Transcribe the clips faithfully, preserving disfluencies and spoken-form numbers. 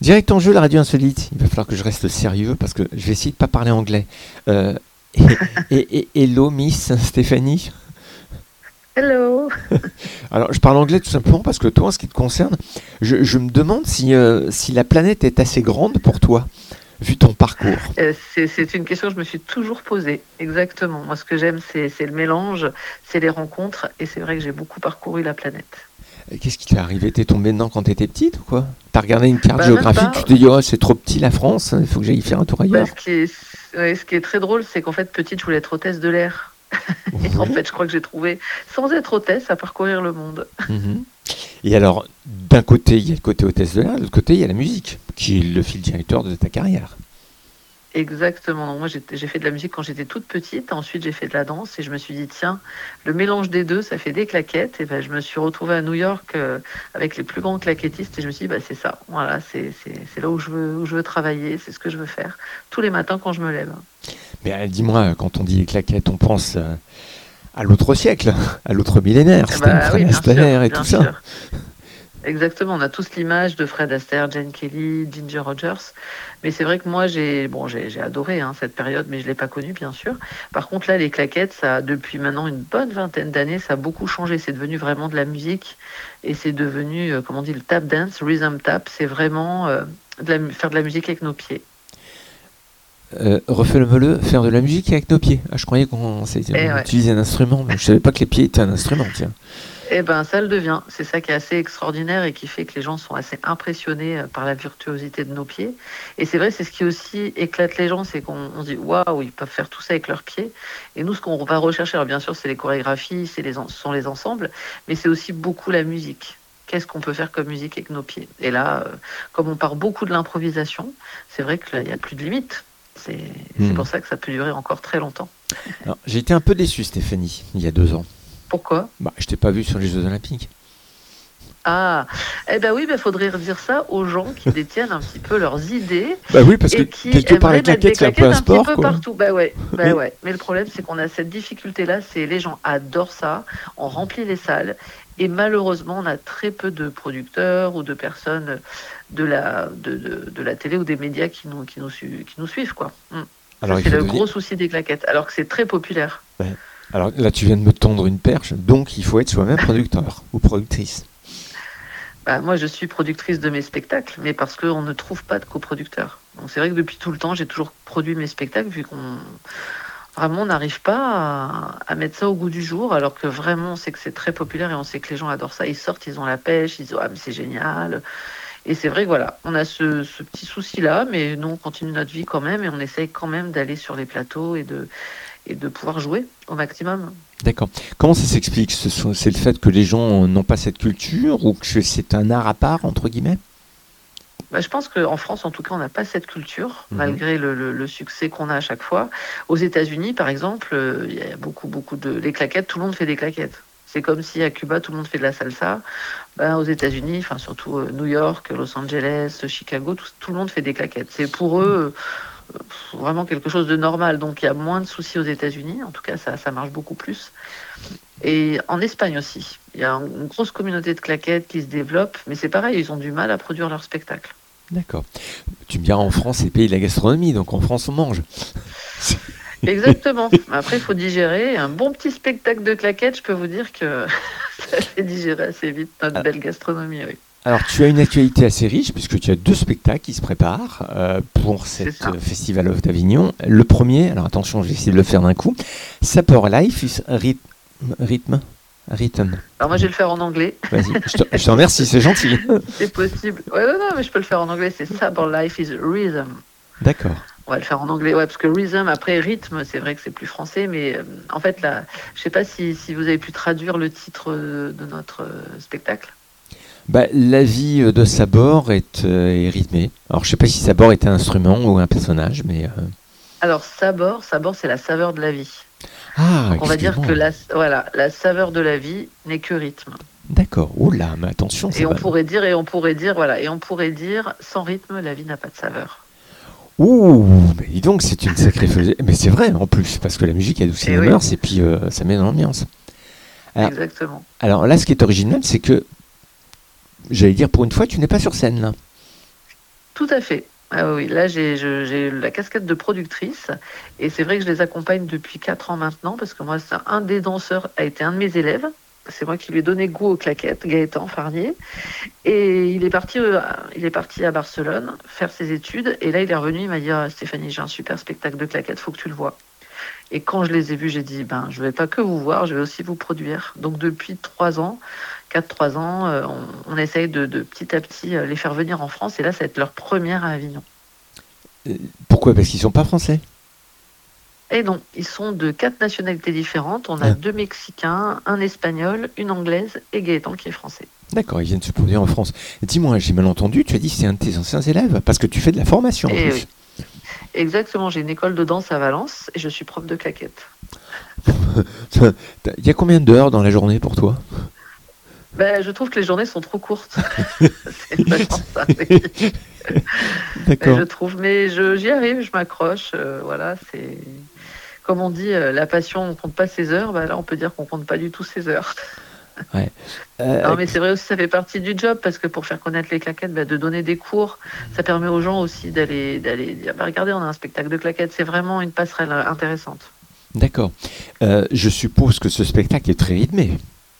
Direct en jeu, la radio insolite. Il va falloir que je reste sérieux parce que je vais essayer de pas parler anglais. Euh, et, et, et, hello, Miss Stéphanie. Hello. Alors, je parle anglais tout simplement parce que toi, en ce qui te concerne, je, je me demande si, euh, si la planète est assez grande pour toi, vu ton parcours. Euh, c'est, c'est une question que je me suis toujours posée. Exactement. Moi, ce que j'aime, c'est, c'est le mélange, c'est les rencontres. Et c'est vrai que j'ai beaucoup parcouru la planète. Et qu'est-ce qui t'est arrivé? T'es tombée dedans quand t'étais petite ou quoi? T'as regardé une carte Bah, même géographique, pas. tu te dis, oh, c'est trop petit la France, il faut que j'aille faire un tour Bah, ailleurs. ce qui est, ouais, ce qui est très drôle, c'est qu'en fait, petite, je voulais être hôtesse de l'air. Et en Oui. fait, je crois que j'ai trouvé, sans être hôtesse, à parcourir le monde. Mhm. Et alors, d'un côté, il y a le côté hôtesse de l'air, de l'autre côté, il y a la musique, qui est le fil directeur de ta carrière. Exactement. Donc, moi, j'ai, j'ai fait de la musique quand j'étais toute petite. Ensuite, j'ai fait de la danse et je me suis dit, tiens, le mélange des deux, ça fait des claquettes. Et ben, je me suis retrouvée à New York euh, avec les plus grands claquettistes et je me suis dit, bah, c'est ça. Voilà, c'est, c'est, c'est là où je veux, où je veux travailler. C'est ce que je veux faire tous les matins quand je me lève. Mais euh, dis-moi, quand on dit les claquettes, on pense euh, à l'autre siècle, à l'autre millénaire, Eh c'était bah, Fred oui, bien sûr, Astaire et bien tout ça. sûr. Exactement, on a tous l'image de Fred Astaire, Jane Kelly, Ginger Rogers. Mais c'est vrai que moi, j'ai bon, j'ai, j'ai adoré hein, cette période, mais je ne l'ai pas connue, bien sûr. Par contre, là, les claquettes, ça, depuis maintenant une bonne vingtaine d'années, ça a beaucoup changé. C'est devenu vraiment de la musique et c'est devenu, euh, comment on dit, le tap dance, rhythm tap. C'est vraiment euh, de la, faire de la musique avec nos pieds. Euh, Refais-le-le, faire de la musique avec nos pieds. Ah, je croyais qu'on c'est- Et on ouais. utilisait un instrument, mais je savais pas que les pieds étaient un instrument, tiens. Eh ben, ça le devient. C'est ça qui est assez extraordinaire et qui fait que les gens sont assez impressionnés euh, par la virtuosité de nos pieds. Et c'est vrai, c'est ce qui aussi éclate les gens, c'est qu'on on se dit waouh, ils peuvent faire tout ça avec leurs pieds. Et nous, ce qu'on va rechercher, alors bien sûr, c'est les chorégraphies, c'est les en- ce sont les ensembles, mais c'est aussi beaucoup la musique. Qu'est-ce qu'on peut faire comme musique avec nos pieds? Et là, euh, comme on part beaucoup de l'improvisation, c'est vrai qu'il n'y a plus de limite. C'est c'est Hmm. pour ça que ça peut durer encore très longtemps. Alors, j'ai été un peu déçu, Stéphanie, il y a deux ans. Pourquoi? Bah, je t'ai pas vu sur les Jeux Olympiques. Ah, eh ben oui, il ben faudrait redire ça aux gens qui détiennent un petit peu leurs idées Bah oui, parce que et qui quelque part, aimeraient les mettre des claquettes, c'est un peu claquettes un un petit sport, peu quoi. partout. Bah ouais, bah Oui. ouais. Mais le problème, c'est qu'on a cette difficulté-là, c'est les gens adorent ça, on remplit les salles et malheureusement, on a très peu de producteurs ou de personnes de la, de, de, de la télé ou des médias qui nous, qui nous, su- qui nous suivent, quoi. Mm. Alors, Ça, il c'est faut le devenir... gros souci des claquettes, alors que c'est très populaire. Ouais. Alors là, tu viens de me tendre une perche, donc il faut être soi-même producteur ou productrice. Bah, moi, je suis productrice de mes spectacles, mais parce qu'on ne trouve pas de coproducteurs. Donc c'est vrai que depuis tout le temps, j'ai toujours produit mes spectacles, vu qu'on vraiment on n'arrive pas à, à mettre ça au goût du jour, alors que vraiment on sait que c'est très populaire et on sait que les gens adorent ça. Ils sortent, ils ont la pêche, ils disent ah mais c'est génial. Et c'est vrai que voilà, on a ce, ce petit souci-là, mais nous on continue notre vie quand même et on essaye quand même d'aller sur les plateaux et de et de pouvoir jouer au maximum. D'accord. Comment ça s'explique? Ce sont- C'est le fait que les gens n'ont pas cette culture ou que c'est un art à part, entre guillemets? Bah, je pense qu'en France, en tout cas, on n'a pas cette culture, Mhm. malgré le, le- le succès qu'on a à chaque fois. Aux États-Unis, par exemple, euh, il y a beaucoup, beaucoup de. Les claquettes, tout le monde fait des claquettes. C'est comme si à Cuba, tout le monde fait de la salsa. Ben, aux États-Unis, enfin surtout euh, New York, Los Angeles, Chicago, tout, tout le monde fait des claquettes. C'est pour eux euh, vraiment quelque chose de normal. Donc il y a moins de soucis aux États-Unis. En tout cas, ça, ça marche beaucoup plus. Et en Espagne aussi, il y a une grosse communauté de claquettes qui se développe, mais c'est pareil, ils ont du mal à produire leurs spectacles. D'accord. Tu me diras, en France, c'est le pays de la gastronomie, donc en France, on mange. Exactement. Après, il faut digérer. Un bon petit spectacle de claquettes, je peux vous dire que ça fait digérer assez vite notre Ah. belle gastronomie. Oui. Alors, tu as une actualité assez riche, puisque tu as deux spectacles qui se préparent euh, pour C'est cette ça. euh, Festival of d'Avignon. Le premier, alors attention, je vais essayer de le faire d'un coup. Sapor Life is Rhythm. Rhythm. Rhythm. Alors moi, je vais le faire en anglais. Vas-y, je te, je te remercie, c'est gentil. C'est possible. Ouais, non, non, mais je peux le faire en anglais. C'est Sabre Life is Rhythm. D'accord. On va le faire en anglais, ouais, parce que rhythm, après rythme, c'est vrai que c'est plus français, mais euh, en fait, là, je sais pas si, si vous avez pu traduire le titre euh, de notre euh, spectacle. Bah, la vie euh, de Sabor est, euh, est rythmée. Alors, je sais pas si Sabor est un instrument ou un personnage, mais... euh, Alors, sabor, sabor, c'est la saveur de la vie. Ah, Donc, on va dire excuse-moi. que la, voilà, la saveur de la vie n'est que rythme. D'accord. Oh là, mais attention, ça Et on va. pourrait dire, et on pourrait dire, voilà, et on pourrait dire, sans rythme, la vie n'a pas de saveur. Ouh, mais dis donc, c'est une sacrée feuille. Mais c'est vrai, en plus, parce que la musique adoucit Eh les oui. mœurs et puis euh, ça met dans l'ambiance. Alors, Exactement. alors là, ce qui est original, c'est que, j'allais dire, pour une fois, tu n'es pas sur scène, là. Tout à fait. Ah oui, là j'ai je- j'ai la casquette de productrice et c'est vrai que je les accompagne depuis quatre ans maintenant parce que moi, c'est un des danseurs a été un de mes élèves. C'est moi qui lui ai donné goût aux claquettes, Gaëtan Farnier. Et il est parti, euh, il est parti à Barcelone faire ses études. Et là, il est revenu, il m'a dit ah, Stéphanie, j'ai un super spectacle de claquettes, faut que tu le vois. Et quand je les ai vus, j'ai dit ben, je vais pas que vous voir, je vais aussi vous produire. Donc depuis trois ans, quatre trois ans, euh, on, on essaye de, de petit à petit euh, les faire venir en France. Et là, ça va être leur première à Avignon. Euh, Pourquoi? Parce qu'ils sont pas français. Et non, ils sont de quatre nationalités différentes. On a Ah, deux Mexicains, un Espagnol, une Anglaise et Gaëtan qui est français. d'accord, ils viennent se produire en France. Dis-moi, j'ai mal entendu, tu as dit que c'est un de tes anciens élèves, parce que tu fais de la formation en Et plus. oui, exactement, j'ai une école de danse à Valence et je suis prof de claquettes. Il y a combien d'heures dans la journée pour toi? Ben, je trouve que les journées sont trop courtes. C'est vraiment ça. Mais je D'accord. trouve, mais je, j'y arrive, je m'accroche. euh, voilà, c'est comme on dit, euh, la passion, on compte pas ses heures. Ben là, on peut dire qu'on compte pas du tout ses heures. Ouais. Euh, Non, mais c'est vrai aussi, ça fait partie du job parce que pour faire connaître les claquettes, ben, de donner des cours, ça permet aux gens aussi d'aller, d'aller dire, ben, regardez, on a un spectacle de claquettes. C'est vraiment une passerelle euh, intéressante. d'accord. Euh, je suppose que ce spectacle est très rythmé.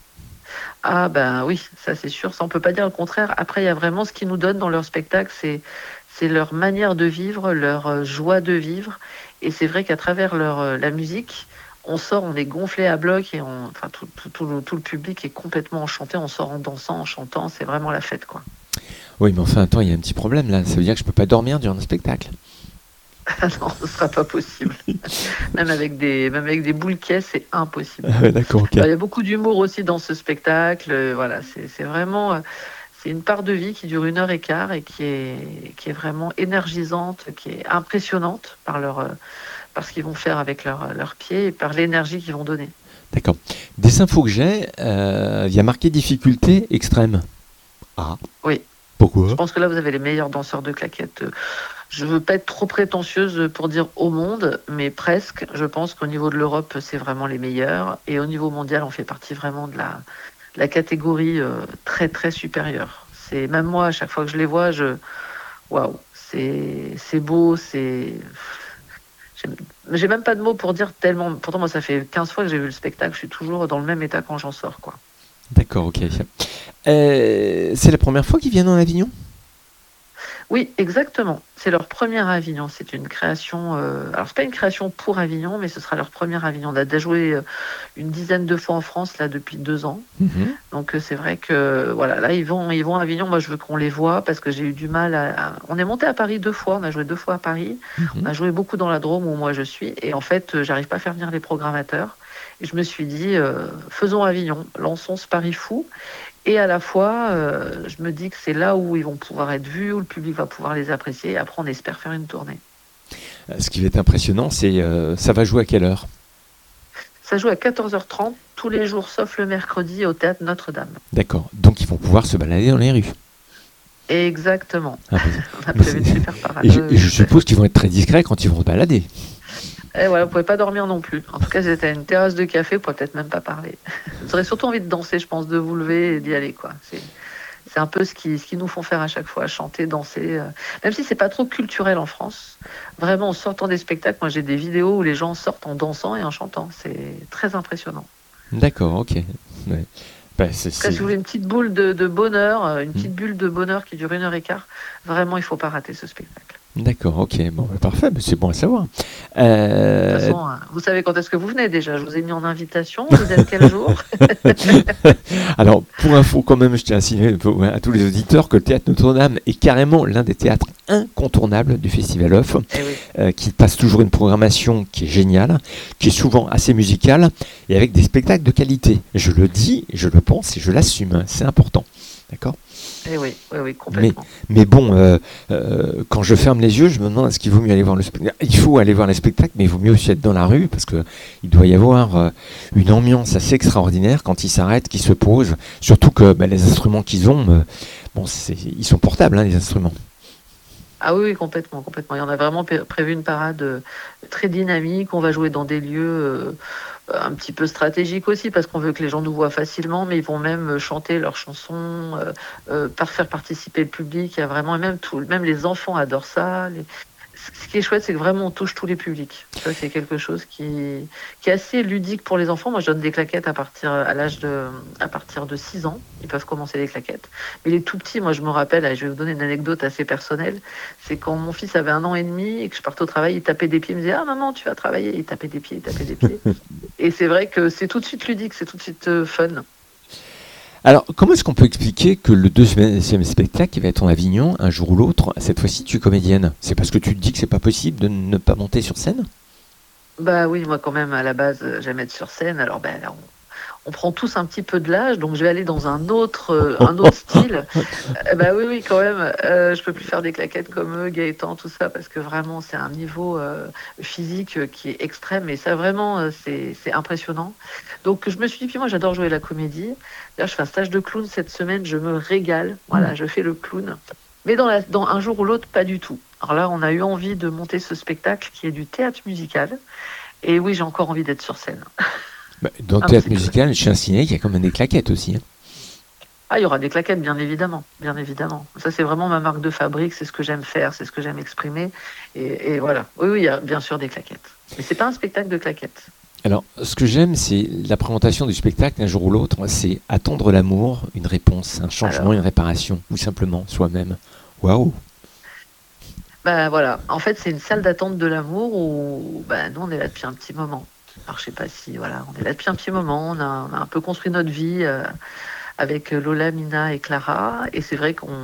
Ah ben oui, ça c'est sûr, ça on peut pas dire le contraire. Après, il y a vraiment ce qu'ils nous donnent dans leur spectacle, c'est c'est leur manière de vivre, leur euh, joie de vivre. Et c'est vrai qu'à travers leur euh, la musique, on sort, on est gonflé à bloc et on, enfin tout, tout, tout le, tout le public est complètement enchanté. On sort en dansant, en chantant, c'est vraiment la fête quoi. Oui, mais enfin, attends, il y a un petit problème là. Ça veut dire que je peux pas dormir durant un spectacle. Ah non, ce sera pas possible. Même avec des même avec des boules caisses, c'est impossible. Ah ouais, d'accord, ok. Alors, il y a beaucoup d'humour aussi dans ce spectacle. euh, Voilà, c'est c'est vraiment euh, c'est une part de vie qui dure une heure et quart et qui est qui est vraiment énergisante, qui est impressionnante par leur euh, par ce qu'ils vont faire avec leurs leurs pieds et par l'énergie qu'ils vont donner. D'accord. Des infos que j'ai, euh, il y a marqué difficulté extrême. Ah, Oui, je pourquoi? pense que là vous avez les meilleurs danseurs de claquettes. Euh, Je veux pas être trop prétentieuse pour dire au monde, mais presque. Je pense qu'au niveau de l'Europe, c'est vraiment les meilleurs et au niveau mondial, on fait partie vraiment de la de la catégorie euh, très très supérieure. C'est même moi à chaque fois que je les vois, je waouh, c'est c'est beau, c'est j'ai j'ai même pas de mots pour dire tellement. Pourtant moi ça fait quinze fois que j'ai vu le spectacle, je suis toujours dans le même état quand j'en sors quoi. D'accord, ok. Euh, c'est la première fois qu'ils viennent en Avignon? Oui, exactement. C'est leur première à Avignon. C'est une création. Euh... Alors c'est pas une création pour Avignon, mais ce sera leur première à Avignon. On a déjà joué euh, une dizaine de fois en France là depuis deux ans. Mhm. Donc euh, c'est vrai que voilà, là ils vont, ils vont à Avignon. Moi je veux qu'on les voit parce que j'ai eu du mal à, à- On est monté à Paris deux fois. On a joué deux fois à Paris. On Mhm. a joué beaucoup dans la Drôme où moi je suis. Et en fait, euh, j'arrive pas à faire venir les programmateurs. Et je me suis dit, euh, faisons Avignon, lançons ce pari fou. Et à la fois, euh, je me dis que c'est là où ils vont pouvoir être vus, où le public va pouvoir les apprécier. Et après, on espère faire une tournée. Euh, Ce qui va être impressionnant, c'est euh, ça va jouer à quelle heure? Ça joue à quatorze heures trente tous les jours, sauf le mercredi, au théâtre Notre-Dame. D'accord. Donc ils vont pouvoir se balader dans les rues. Exactement. Ah, mais- On a mais prévu une c'est- super parade. et, je, Euh, et je suppose qu'ils vont être très discrets quand ils vont se balader. Et voilà, vous pouvez pas dormir non plus. En tout cas, si vous êtes à une terrasse de café, vous pouvez peut-être même pas parler. Vous aurez surtout envie de danser, je pense, de vous lever et d'y aller, quoi. C'est, c'est un peu ce qu'ils ce qu'ils nous font faire à chaque fois, chanter, danser. euh. Même si c'est pas trop culturel en France. Vraiment, en sortant des spectacles, moi j'ai des vidéos où les gens sortent en dansant et en chantant. C'est très impressionnant. D'accord, ok. Ouais. Bah, c'est, En tout cas, c'est- si vous voulez une petite boule de, de bonheur, euh, une Hmm. petite bulle de bonheur qui dure une heure et quart, vraiment, il faut pas rater ce spectacle. D'accord, ok. Bon, bah, parfait, mais c'est bon à savoir. De Euh, toute façon, hein, vous savez quand est-ce que vous venez déjà. Je vous ai mis en invitation. Vous êtes quel jour? Alors, pour info, quand même, je tiens à signaler à tous les auditeurs que le Théâtre Notre-Dame est carrément l'un des théâtres incontournables du Festival Off, Eh oui. euh, qui passe toujours une programmation qui est géniale, qui est souvent assez musicale et avec des spectacles de qualité. Je le dis, je le pense et je l'assume. C'est important. D'accord? Eh oui, oui, oui, complètement. Mais bon, euh, euh, quand je ferme les yeux, je me demande est-ce qu'il vaut mieux aller voir le spectacle. Il faut aller voir les spectacles, mais il vaut mieux aussi être dans la rue parce que il doit y avoir euh, une ambiance assez extraordinaire quand ils s'arrêtent, qu'ils se posent. Surtout que bah, les instruments qu'ils ont, euh, bon, c'est, ils sont portables, hein, les instruments. Ah oui, oui, complètement, complètement. Et on a vraiment pé- prévu une parade euh, très dynamique. On va jouer dans des lieux euh, un petit peu stratégiques aussi, parce qu'on veut que les gens nous voient facilement, mais ils vont même euh, chanter leurs chansons, euh, euh, par faire participer le public. Il y a vraiment, et même tout, même les enfants adorent ça. Les- Ce qui est chouette, c'est que vraiment on touche tous les publics. Ça, c'est quelque chose qui, qui est assez ludique pour les enfants. Moi, je donne des claquettes à partir, à l'âge de, à partir de six ans. Ils peuvent commencer les claquettes. Mais les tout petits, moi, je me rappelle, et je vais vous donner une anecdote assez personnelle. C'est quand mon fils avait un an et demi et que je partais au travail, il tapait des pieds, il me disait, ah maman, tu vas travailler. Il tapait des pieds, il tapait des pieds. Et c'est vrai que c'est tout de suite ludique, c'est tout de suite euh, fun. Alors, comment est-ce qu'on peut expliquer que le deuxième spectacle, qui va être en Avignon, un jour ou l'autre, cette fois-ci, tu es comédienne? C'est parce que tu te dis que c'est pas possible de ne pas monter sur scène? Bah oui, moi quand même, à la base, euh, j'aime être sur scène. Alors, ben, on, on prend tous un petit peu de l'âge, donc je vais aller dans un autre, euh, un autre style. Euh, bah oui, oui, quand même. Euh, je peux plus faire des claquettes comme eux, Gaëtan, tout ça, parce que vraiment, c'est un niveau euh, physique euh, qui est extrême. Et ça, vraiment, euh, c'est, c'est impressionnant. Donc, je me suis dit, puis moi, j'adore jouer la comédie. D'ailleurs, je fais un stage de clown cette semaine, je me régale. Voilà, je fais le clown. Mais dans, la, dans un jour ou l'autre, pas du tout. Alors là, on a eu envie de monter ce spectacle qui est du théâtre musical. Et oui, j'ai encore envie d'être sur scène. Bah, dans le Un théâtre petit peu. musical, chez un ciné, il y a quand même des claquettes aussi, hein. Ah, il y aura des claquettes, bien évidemment, bien évidemment. Ça, c'est vraiment ma marque de fabrique, c'est ce que j'aime faire, c'est ce que j'aime exprimer. Et, et voilà. Oui, oui, il y a bien sûr des claquettes. Mais c'est pas un spectacle de claquettes. Alors, ce que j'aime, c'est la présentation du spectacle un jour ou l'autre, c'est attendre l'amour, une réponse, un changement, Alors, une réparation, ou simplement soi-même. Waouh! bah voilà. En fait, c'est une salle d'attente de l'amour où, bah, nous, on est là depuis un petit moment. Alors, je sais pas si, voilà, on est là depuis un petit moment. On a, on a un peu construit notre vie euh, avec Lola, Mina et Clara. Et c'est vrai qu'on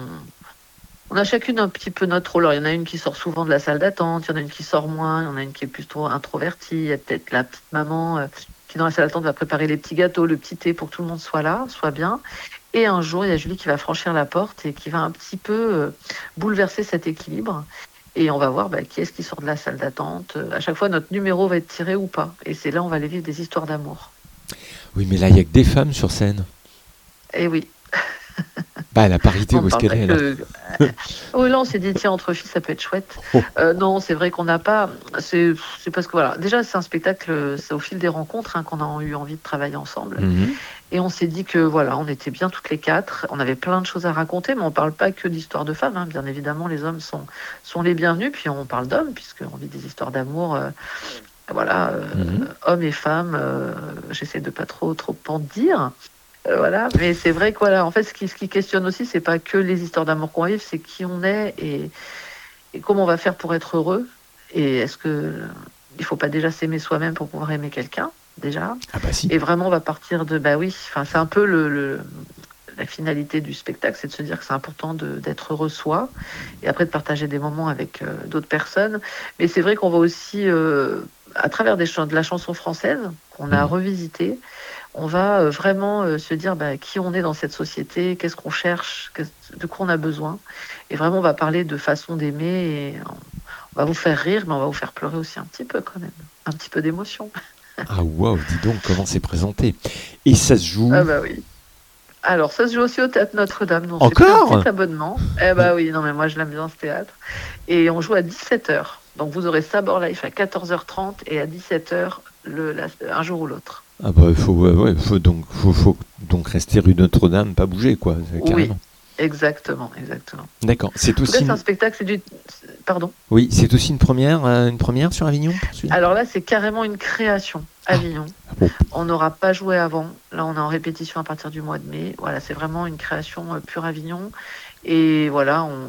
On a chacune un petit peu notre rôle. Alors, il y en a une qui sort souvent de la salle d'attente, il y en a une qui sort moins, il y en a une qui est plutôt introvertie, il y a peut-être la petite maman euh, qui, dans la salle d'attente, va préparer les petits gâteaux, le petit thé pour que tout le monde soit là, soit bien. Et un jour, il y a Julie qui va franchir la porte et qui va un petit peu euh, bouleverser cet équilibre. Et on va voir bah, qui est-ce qui sort de la salle d'attente. À chaque fois, notre numéro va être tiré ou pas. Et c'est là où on va aller vivre des histoires d'amour. Oui, mais là, il n'y a que des femmes sur scène. Et oui, Bah, la parité, on où ne est-ce parle qu'elle pas est, là? que. Oui, là, on s'est dit, tiens, entre filles, ça peut être chouette. Oh. Euh, non, c'est vrai qu'on n'a pas. C'est c'est parce que, voilà, déjà, c'est un spectacle, c'est au fil des rencontres hein, qu'on a eu envie de travailler ensemble. Mhm. Et on s'est dit que, voilà, on était bien toutes les quatre. On avait plein de choses à raconter, mais on ne parle pas que d'histoires de femmes. Hein. Bien évidemment, les hommes sont, sont les bienvenus. Puis on parle d'hommes, puisqu'on vit des histoires d'amour. euh, voilà, euh, Mhm. hommes et femmes. euh, J'essaie de pas trop, trop en dire. Euh, voilà, mais c'est vrai que voilà, en fait, ce qui, ce qui questionne aussi, c'est pas que les histoires d'amour qu'on vit, c'est qui on est et, et comment on va faire pour être heureux. Et est-ce que il faut pas déjà s'aimer soi-même pour pouvoir aimer quelqu'un déjà? Ah bah si. Et vraiment, on va partir de bah oui, enfin c'est un peu le, le- la finalité du spectacle, c'est de se dire que c'est important de- d'être heureux soi et après de partager des moments avec euh, d'autres personnes. Mais c'est vrai qu'on va aussi euh, à travers des chants, de la chanson française qu'on a Mhm. revisité, on va euh, vraiment euh, se dire bah, qui on est dans cette société, qu'est-ce qu'on cherche, qu'est-ce- de quoi on a besoin. Et vraiment, on va parler de façon d'aimer et on on va vous faire rire, mais on va vous faire pleurer aussi un petit peu quand même. Un petit peu d'émotion. Ah waouh, dis donc comment c'est présenté. Et ça se Ah joue bah oui. Alors, ça se joue aussi au Théâtre Notre-Dame. Nous, on s'est pris un encore? petit abonnement. Eh bah oui, non, mais moi, je l'aime bien ce théâtre. Et on joue à dix-sept heures. Donc, vous aurez Sabor Life à quatorze heures trente et à dix-sept heures le, la- un jour ou l'autre. Ah bah il faut, ouais, ouais, faut donc, faut, faut donc rester rue Notre-Dame, pas bouger quoi, c'est Oui, carrément. exactement, exactement. D'accord. C'est En tout cas, aussi c'est un une... spectacle, c'est du... Pardon. Oui, c'est aussi une première, euh, une première sur Avignon pour celui-là. Alors là, c'est carrément une création. Ah, Avignon. ah bon. On n'aura pas joué avant. Là, on est en répétition à partir du mois de mai. Voilà, c'est vraiment une création euh, pure Avignon. Et voilà, on,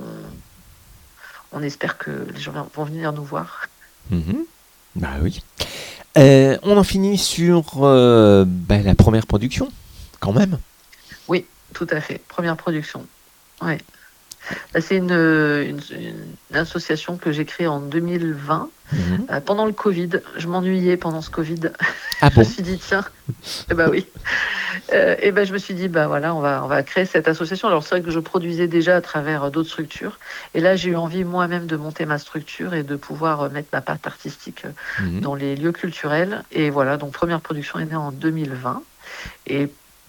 on espère que les gens vont venir nous voir. Mhm. Bah oui. Euh, on en finit sur euh, bah, la première production, quand même. Oui, tout à fait. Première production. Ouais. Là, c'est une, une, une association que j'ai créée en deux mille vingt, Mhm. euh, pendant le Covid. Je m'ennuyais pendant ce Covid. Ah Je me bon? suis dit, tiens, eh ben oui. Euh, et ben je me suis dit, bah voilà, on va, on va créer cette association. Alors c'est vrai que je produisais déjà à travers euh, d'autres structures. Et là, j'ai eu envie moi-même de monter ma structure et de pouvoir euh, mettre ma patte artistique euh, Mhm. dans les lieux culturels. Et voilà, donc première production est née en deux mille vingt. Et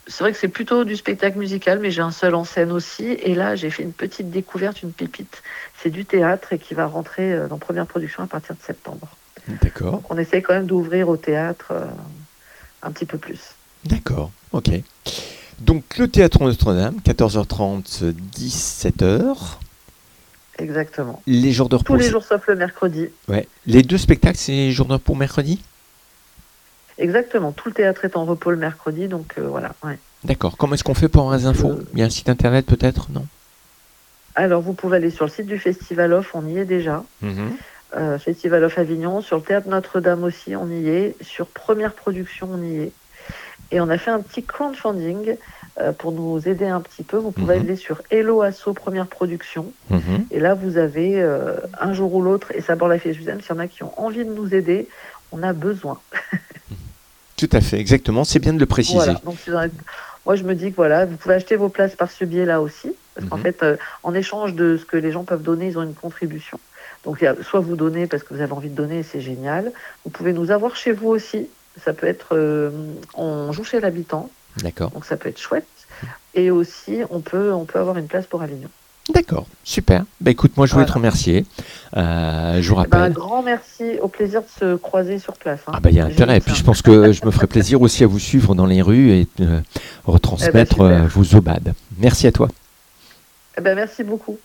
c'est vrai que c'est plutôt du spectacle musical, mais j'ai un seul en scène aussi. Et là, j'ai fait une petite découverte, une pépite. C'est du théâtre et qui va rentrer euh, dans première production à partir de septembre. D'accord. Donc on essaie quand même d'ouvrir au théâtre euh, un petit peu plus. D'accord, ok. Donc le Théâtre Notre-Dame, quatorze heures trente, dix-sept heures. Exactement. Les jours de repos. Tous les c'est- jours sauf le mercredi. Ouais. Les deux spectacles, c'est jour de repos mercredi. Exactement. Tout le théâtre est en repos le mercredi, donc euh, voilà. Ouais. D'accord. Comment est-ce qu'on fait pour avoir les infos? Euh, Il y a un site internet peut-être? Non. Alors vous pouvez aller sur le site du Festival Off, on y est déjà. Mhm. Euh, Festival Off Avignon, sur le Théâtre Notre-Dame aussi, on y est. Sur Première Production, on y est. Et on a fait un petit crowdfunding euh, pour nous aider un petit peu. Vous pouvez Mhm. aller sur Hello Asso Première Production. Mhm. Et là, vous avez euh, un jour ou l'autre, et ça bord la fiche. S'il y en a qui ont envie de nous aider, on a besoin. Tout à fait, exactement. C'est bien de le préciser. Voilà. Donc, c'est dans- moi, je me dis que voilà, vous pouvez acheter vos places par ce biais-là aussi. Parce qu'en Mhm. fait, euh, en échange de ce que les gens peuvent donner, ils ont une contribution. Donc, il y a, soit vous donnez parce que vous avez envie de donner, c'est génial. Vous pouvez nous avoir chez vous aussi. Ça peut être, euh, on joue chez l'habitant, D'accord. donc ça peut être chouette. Et aussi, on peut, on peut avoir une place pour Avignon. D'accord, super. Bah écoute, moi je voulais Voilà. te remercier. Euh, je vous Eh ben, un rappelle. grand merci, au plaisir de se croiser sur place. Hein. Ah bah il y a J'ai intérêt. Et hâte, puis hein. je pense que je me ferai plaisir aussi à vous suivre dans les rues et euh, retransmettre Eh ben, super. euh, vos obades. Merci à toi. Eh ben, merci beaucoup.